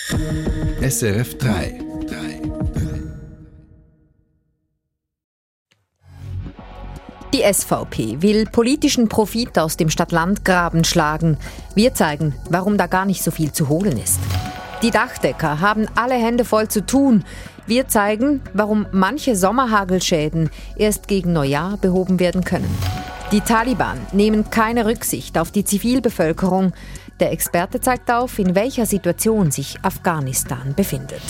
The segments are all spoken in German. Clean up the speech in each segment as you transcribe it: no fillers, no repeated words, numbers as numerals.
SRF 3. Die SVP will politischen Profit aus dem Stadt-Land-Graben schlagen. Wir zeigen, warum da gar nicht so viel zu holen ist. Die Dachdecker haben alle Hände voll zu tun. Wir zeigen, warum manche Sommerhagelschäden erst gegen Neujahr behoben werden können. Die Taliban nehmen keine Rücksicht auf die Zivilbevölkerung. Der Experte zeigt auf, in welcher Situation sich Afghanistan befindet.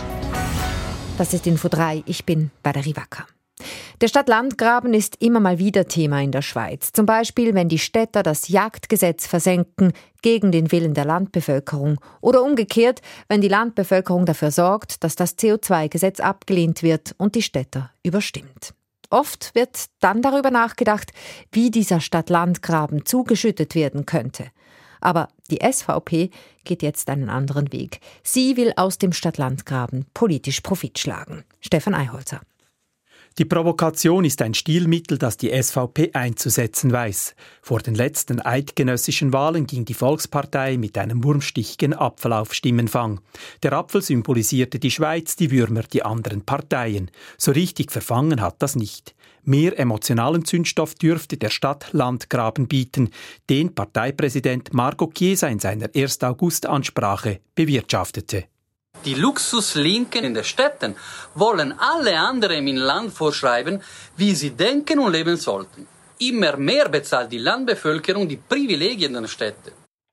Das ist Info 3, ich bin Badari Wacker. Der Stadt-Land-Graben ist immer mal wieder Thema in der Schweiz. Zum Beispiel, wenn die Städter das Jagdgesetz versenken gegen den Willen der Landbevölkerung. Oder umgekehrt, wenn die Landbevölkerung dafür sorgt, dass das CO2-Gesetz abgelehnt wird und die Städter überstimmt. Oft wird dann darüber nachgedacht, wie dieser Stadt-Land-Graben zugeschüttet werden könnte. Aber die SVP geht jetzt einen anderen Weg. Sie will aus dem Stadt-Land-Graben politisch Profit schlagen. Stefan Eiholzer. Die Provokation ist ein Stilmittel, das die SVP einzusetzen weiß. Vor den letzten eidgenössischen Wahlen ging die Volkspartei mit einem wurmstichigen Apfel auf Stimmenfang. Der Apfel symbolisierte die Schweiz, die Würmer die anderen Parteien. So richtig verfangen hat das nicht. Mehr emotionalen Zündstoff dürfte der Stadt-Land-Graben bieten, den Parteipräsident Marco Chiesa in seiner 1. August-Ansprache bewirtschaftete. Die Luxuslinken in den Städten wollen alle anderen im Land vorschreiben, wie sie denken und leben sollten. Immer mehr bezahlt die Landbevölkerung die Privilegien der Städte.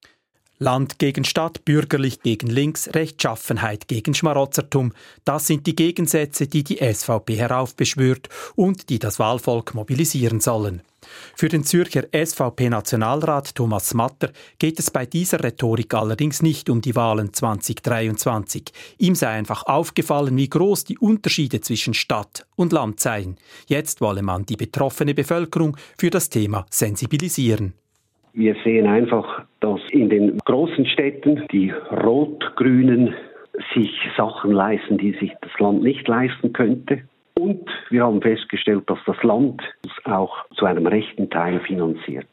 Land gegen Stadt, bürgerlich gegen links, Rechtschaffenheit gegen Schmarotzertum. Das sind die Gegensätze, die die SVP heraufbeschwört und die das Wahlvolk mobilisieren sollen. Für den Zürcher SVP-Nationalrat Thomas Matter geht es bei dieser Rhetorik allerdings nicht um die Wahlen 2023. Ihm sei einfach aufgefallen, wie groß die Unterschiede zwischen Stadt und Land seien. Jetzt wolle man die betroffene Bevölkerung für das Thema sensibilisieren. Wir sehen einfach, dass in den großen Städten die Rot-Grünen sich Sachen leisten, die sich das Land nicht leisten könnte. Und wir haben festgestellt, dass das Land es auch zu einem rechten Teil finanziert.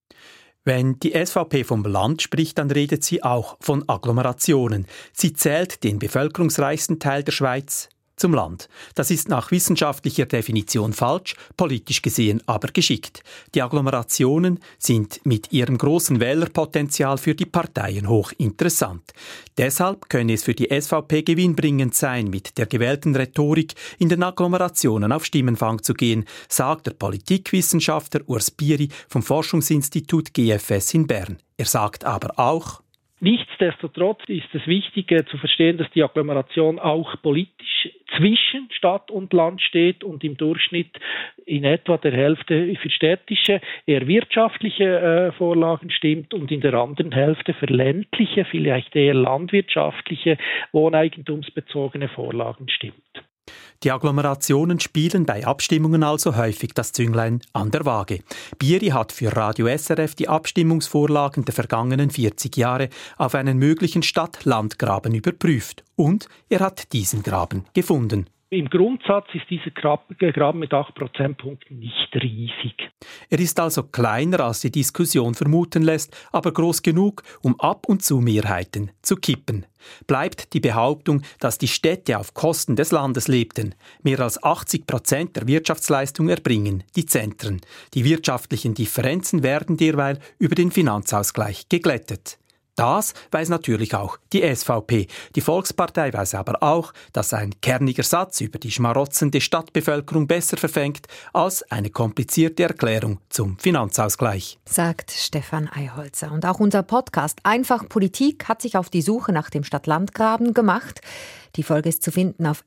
Wenn die SVP vom Land spricht, dann redet sie auch von Agglomerationen. Sie zählt den bevölkerungsreichsten Teil der Schweiz zum Land. Das ist nach wissenschaftlicher Definition falsch, politisch gesehen aber geschickt. Die Agglomerationen sind mit ihrem großen Wählerpotenzial für die Parteien hochinteressant. Deshalb könne es für die SVP gewinnbringend sein, mit der gewählten Rhetorik in den Agglomerationen auf Stimmenfang zu gehen, sagt der Politikwissenschaftler Urs Bieri vom Forschungsinstitut GFS in Bern. Er sagt aber auch: Nichtsdestotrotz ist es wichtig zu verstehen, dass die Agglomeration auch politisch zwischen Stadt und Land steht und im Durchschnitt in etwa der Hälfte für städtische, eher wirtschaftliche Vorlagen stimmt und in der anderen Hälfte für ländliche, vielleicht eher landwirtschaftliche, wohneigentumsbezogene Vorlagen stimmt. Die Agglomerationen spielen bei Abstimmungen also häufig das Zünglein an der Waage. Bieri hat für Radio SRF die Abstimmungsvorlagen der vergangenen 40 Jahre auf einen möglichen Stadt-Land-Graben überprüft. Und er hat diesen Graben gefunden. Im Grundsatz ist dieser Graben mit 8 Prozentpunkten nicht riesig. Er ist also kleiner, als die Diskussion vermuten lässt, aber groß genug, um ab und zu Mehrheiten zu kippen. Bleibt die Behauptung, dass die Städte auf Kosten des Landes lebten. Mehr als 80% der Wirtschaftsleistung erbringen die Zentren. Die wirtschaftlichen Differenzen werden derweil über den Finanzausgleich geglättet. Das weiß natürlich auch die SVP. Die Volkspartei weiß aber auch, dass ein kerniger Satz über die schmarotzende Stadtbevölkerung besser verfängt als eine komplizierte Erklärung zum Finanzausgleich. Sagt Stefan Eiholzer. Und auch unser Podcast Einfach Politik hat sich auf die Suche nach dem Stadt-Land-Graben gemacht. Die Folge ist zu finden auf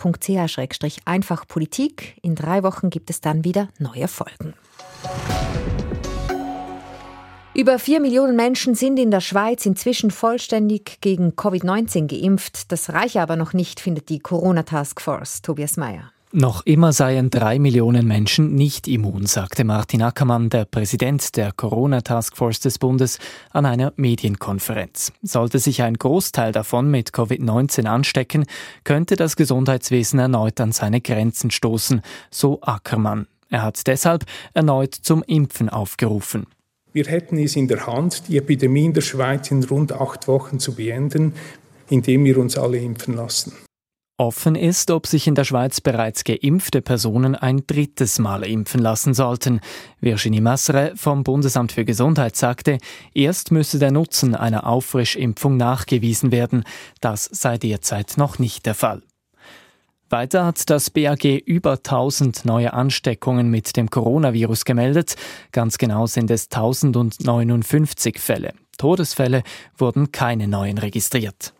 srf.ch/einfachpolitik. In 3 Wochen gibt es dann wieder neue Folgen. Über 4 Millionen Menschen sind in der Schweiz inzwischen vollständig gegen Covid-19 geimpft. Das reiche aber noch nicht, findet die Corona-Taskforce. Tobias Meyer. Noch immer seien 3 Millionen Menschen nicht immun, sagte Martin Ackermann, der Präsident der Corona-Taskforce des Bundes, an einer Medienkonferenz. Sollte sich ein Großteil davon mit Covid-19 anstecken, könnte das Gesundheitswesen erneut an seine Grenzen stoßen, so Ackermann. Er hat deshalb erneut zum Impfen aufgerufen. Wir hätten es in der Hand, die Epidemie in der Schweiz in rund 8 Wochen zu beenden. indem wir uns alle impfen lassen. Offen ist, ob sich in der Schweiz bereits geimpfte Personen ein drittes Mal impfen lassen sollten. Virginie Masseret vom Bundesamt für Gesundheit sagte, erst müsse der Nutzen einer Auffrischimpfung nachgewiesen werden. Das sei derzeit noch nicht der Fall. Weiter hat das BAG über 1000 neue Ansteckungen mit dem Coronavirus gemeldet. Ganz genau sind es 1059 Fälle. Todesfälle wurden keine neuen registriert.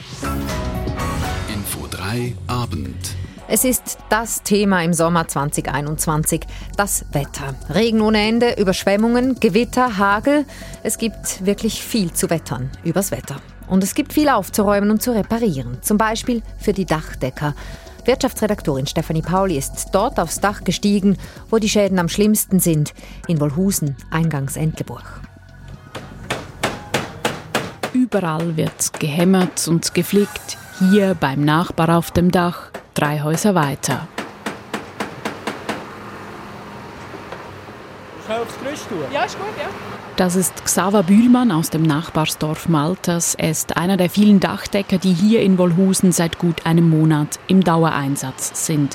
Info 3 Abend. Es ist das Thema im Sommer 2021, das Wetter. Regen ohne Ende, Überschwemmungen, Gewitter, Hagel. Es gibt wirklich viel zu wettern übers Wetter. Und es gibt viel aufzuräumen und zu reparieren. Zum Beispiel für die Dachdecker. Wirtschaftsredaktorin Stefanie Pauli ist dort aufs Dach gestiegen, wo die Schäden am schlimmsten sind, in Wolhusen, eingangs Entlebuch. Überall wird gehämmert und geflickt. Hier beim Nachbar auf dem Dach, 3 Häuser weiter. Schnell aufs Gerüst tun? Ja, ist gut, ja. Das ist Xaver Bühlmann aus dem Nachbarsdorf Malters. Er ist einer der vielen Dachdecker, die hier in Wolhusen seit gut einem Monat im Dauereinsatz sind.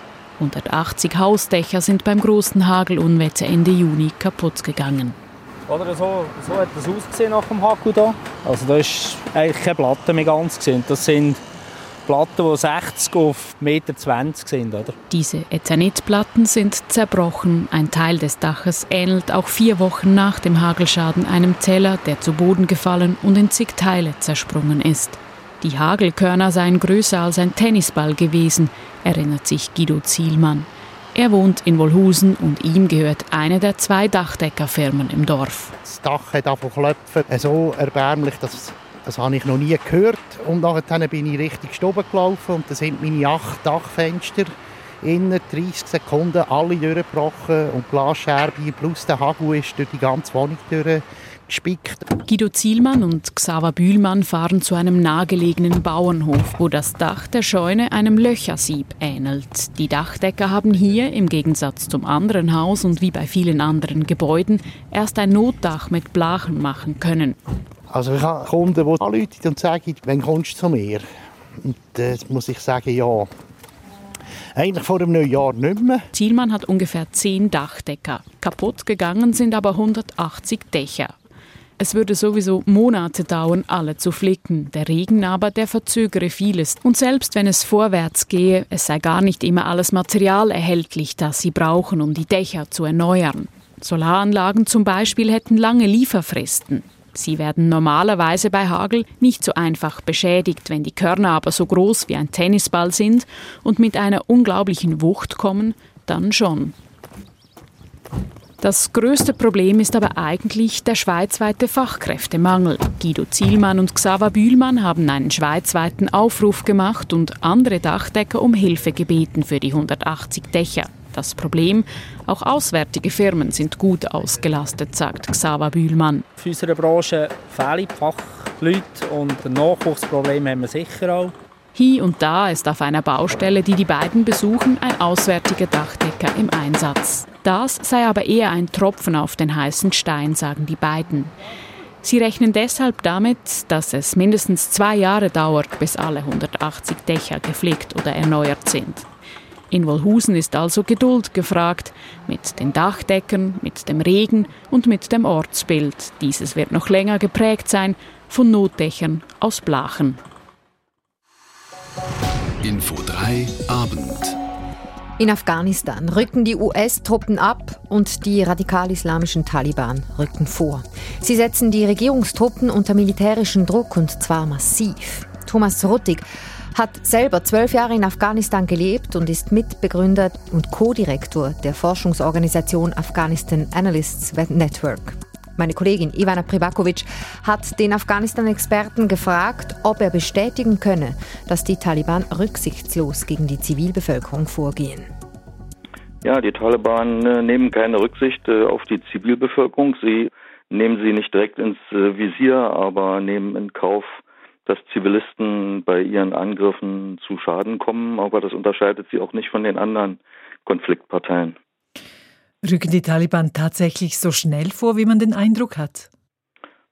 180 Hausdächer sind beim großen Hagelunwetter Ende Juni kaputt gegangen. Oder so hat das ausgesehen nach dem Hagel hier. Also da ist eigentlich keine Platte mehr ganz gesehen. Das sind Platten, die 60 auf 1,20 Meter sind. Oder? Diese Eternitplatten sind zerbrochen. Ein Teil des Daches ähnelt auch 4 Wochen nach dem Hagelschaden einem Teller, der zu Boden gefallen und in zig Teile zersprungen ist. Die Hagelkörner seien größer als ein Tennisball gewesen, erinnert sich Guido Zielmann. Er wohnt in Wolhusen und ihm gehört eine der 2 Dachdeckerfirmen im Dorf. Das Dach hat angefangen zu klopfen, so erbärmlich, das habe ich noch nie gehört. Und dann bin ich richtig oben gelaufen und da sind meine 8 Dachfenster in 30 Sekunden alle durchgebrochen und die Glasscherbe plus der Hagel ist durch die ganze Wohnung durchgespickt. Guido Zielmann und Xaver Bühlmann fahren zu einem nahegelegenen Bauernhof, wo das Dach der Scheune einem Löchersieb ähnelt. Die Dachdecker haben hier, im Gegensatz zum anderen Haus und wie bei vielen anderen Gebäuden, erst ein Notdach mit Blachen machen können. Also ich habe Kunden, die anrufen und sagen, wann kommst du zu mir? Und muss ich sagen, ja, eigentlich vor dem neuen Jahr nicht mehr. Zielmann hat ungefähr 10 Dachdecker. Kaputt gegangen sind aber 180 Dächer. Es würde sowieso Monate dauern, alle zu flicken. Der Regen aber, der verzögere vieles. Und selbst wenn es vorwärts gehe, es sei gar nicht immer alles Material erhältlich, das sie brauchen, um die Dächer zu erneuern. Solaranlagen zum Beispiel hätten lange Lieferfristen. Sie werden normalerweise bei Hagel nicht so einfach beschädigt, wenn die Körner aber so groß wie ein Tennisball sind und mit einer unglaublichen Wucht kommen, dann schon. Das größte Problem ist aber eigentlich der schweizweite Fachkräftemangel. Guido Zielmann und Xaver Bühlmann haben einen schweizweiten Aufruf gemacht und andere Dachdecker um Hilfe gebeten für die 180 Dächer. Das Problem, auch auswärtige Firmen sind gut ausgelastet, sagt Xaver Bühlmann. Für unsere Branche fehlen Fachleute und ein Nachwuchsproblem haben wir sicher auch. Hier und da ist auf einer Baustelle, die die beiden besuchen, ein auswärtiger Dachdecker im Einsatz. Das sei aber eher ein Tropfen auf den heißen Stein, sagen die beiden. Sie rechnen deshalb damit, dass es mindestens 2 Jahre dauert, bis alle 180 Dächer gepflegt oder erneuert sind. In Wolhusen ist also Geduld gefragt, mit den Dachdeckern, mit dem Regen und mit dem Ortsbild. Dieses wird noch länger geprägt sein von Notdächern aus Blachen. Info 3 Abend. In Afghanistan rücken die US-Truppen ab und die radikal-islamischen Taliban rücken vor. Sie setzen die Regierungstruppen unter militärischen Druck und zwar massiv. Thomas Ruttig hat selber 12 Jahre in Afghanistan gelebt und ist Mitbegründer und Co-Direktor der Forschungsorganisation Afghanistan Analysts Network. Meine Kollegin Ivana Pribakovic hat den Afghanistan-Experten gefragt, ob er bestätigen könne, dass die Taliban rücksichtslos gegen die Zivilbevölkerung vorgehen. Ja, die Taliban nehmen keine Rücksicht auf die Zivilbevölkerung. Sie nehmen sie nicht direkt ins Visier, aber nehmen in Kauf, dass Zivilisten bei ihren Angriffen zu Schaden kommen. Aber das unterscheidet sie auch nicht von den anderen Konfliktparteien. Rücken die Taliban tatsächlich so schnell vor, wie man den Eindruck hat?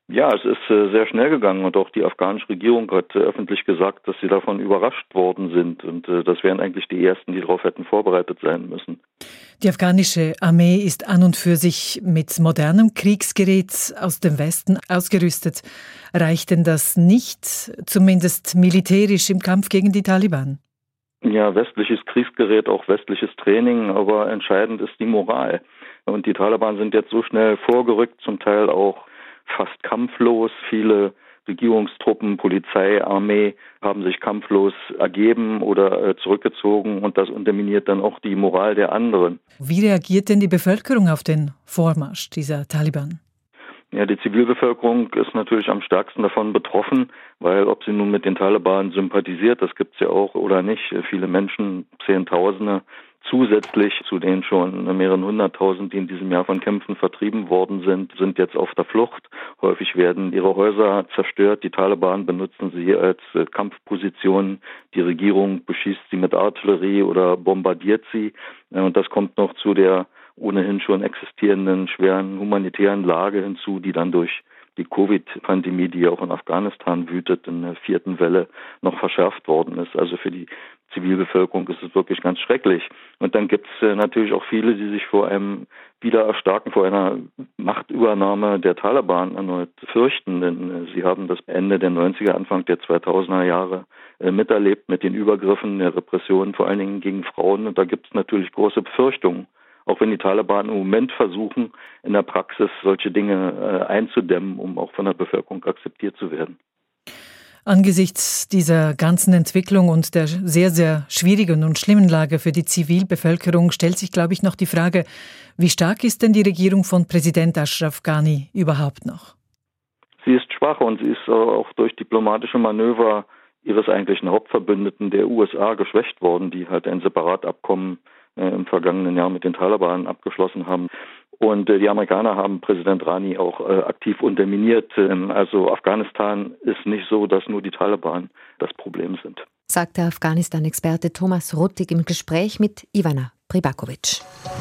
Ja, es ist sehr schnell gegangen und auch die afghanische Regierung hat öffentlich gesagt, dass sie davon überrascht worden sind und das wären eigentlich die Ersten, die darauf hätten vorbereitet sein müssen. Die afghanische Armee ist an und für sich mit modernem Kriegsgerät aus dem Westen ausgerüstet. Reicht denn das nicht, zumindest militärisch im Kampf gegen die Taliban? Ja, westliches Kriegsgerät, auch westliches Training, aber entscheidend ist die Moral. Und die Taliban sind jetzt so schnell vorgerückt, zum Teil auch fast kampflos. Viele Regierungstruppen, Polizei, Armee haben sich kampflos ergeben oder zurückgezogen und das unterminiert dann auch die Moral der anderen. Wie reagiert denn die Bevölkerung auf den Vormarsch dieser Taliban? Ja, die Zivilbevölkerung ist natürlich am stärksten davon betroffen, weil ob sie nun mit den Taliban sympathisiert, das gibt's ja auch oder nicht. Viele Menschen, Zehntausende, zusätzlich zu den schon mehreren hunderttausend, die in diesem Jahr von Kämpfen vertrieben worden sind jetzt auf der Flucht. Häufig werden ihre Häuser zerstört. Die Taliban benutzen sie als Kampfpositionen. Die Regierung beschießt sie mit Artillerie oder bombardiert sie. Und das kommt noch zu der ohnehin schon existierenden schweren humanitären Lage hinzu, die dann durch die Covid-Pandemie, die ja auch in Afghanistan wütet, in der 4. Welle noch verschärft worden ist. Also für die Zivilbevölkerung ist es wirklich ganz schrecklich. Und dann gibt es natürlich auch viele, die sich vor einem Wiedererstarken, vor einer Machtübernahme der Taliban erneut fürchten. Denn sie haben das Ende der 90er, Anfang der 2000er Jahre miterlebt mit den Übergriffen der Repression, vor allen Dingen gegen Frauen. Und da gibt es natürlich große Befürchtungen. Auch wenn die Taliban im Moment versuchen, in der Praxis solche Dinge einzudämmen, um auch von der Bevölkerung akzeptiert zu werden. Angesichts dieser ganzen Entwicklung und der sehr, sehr schwierigen und schlimmen Lage für die Zivilbevölkerung stellt sich, glaube ich, noch die Frage, wie stark ist denn die Regierung von Präsident Ashraf Ghani überhaupt noch? Sie ist schwach und sie ist auch durch diplomatische Manöver ihres eigentlichen Hauptverbündeten der USA geschwächt worden, die halt ein Separatabkommen im vergangenen Jahr mit den Taliban abgeschlossen haben. Und die Amerikaner haben Präsident Ghani auch aktiv unterminiert. Also Afghanistan ist nicht so, dass nur die Taliban das Problem sind. Sagt der Afghanistan-Experte Thomas Ruttig im Gespräch mit Ivana Pribakovic.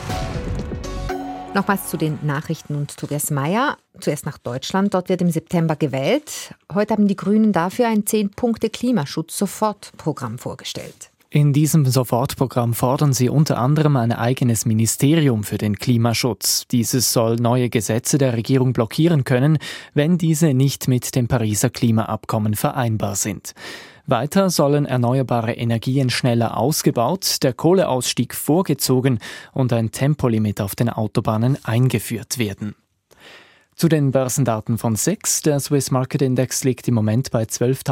Nochmals zu den Nachrichten und Tobias Meyer. Zuerst nach Deutschland. Dort wird im September gewählt. Heute haben die Grünen dafür ein 10-Punkte-Klimaschutz-Sofortprogramm vorgestellt. In diesem Sofortprogramm fordern sie unter anderem ein eigenes Ministerium für den Klimaschutz. Dieses soll neue Gesetze der Regierung blockieren können, wenn diese nicht mit dem Pariser Klimaabkommen vereinbar sind. Weiter sollen erneuerbare Energien schneller ausgebaut, der Kohleausstieg vorgezogen und ein Tempolimit auf den Autobahnen eingeführt werden. Zu den Börsendaten von SIX. Der Swiss Market Index liegt im Moment bei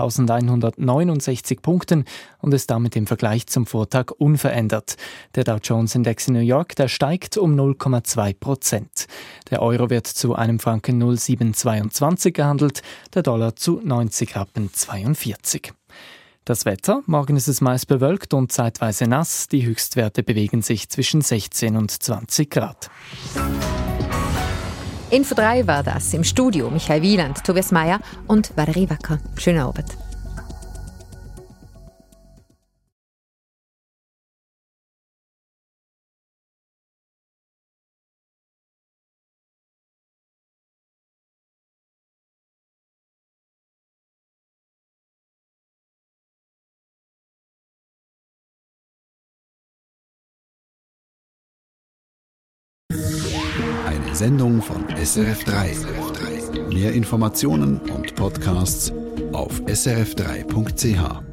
12.169 Punkten und ist damit im Vergleich zum Vortag unverändert. Der Dow Jones Index in New York, der steigt um 0,2%. Der Euro wird zu einem Franken 0,722 gehandelt, der Dollar zu 90,42 Rappen. Das Wetter, morgen ist es meist bewölkt und zeitweise nass. Die Höchstwerte bewegen sich zwischen 16 und 20 Grad. Info 3 war das. Im Studio Michael Wieland, Tobias Meyer und Valerie Wacker. Schönen Abend. Eine Sendung von SRF3. Mehr Informationen und Podcasts auf srf3.ch.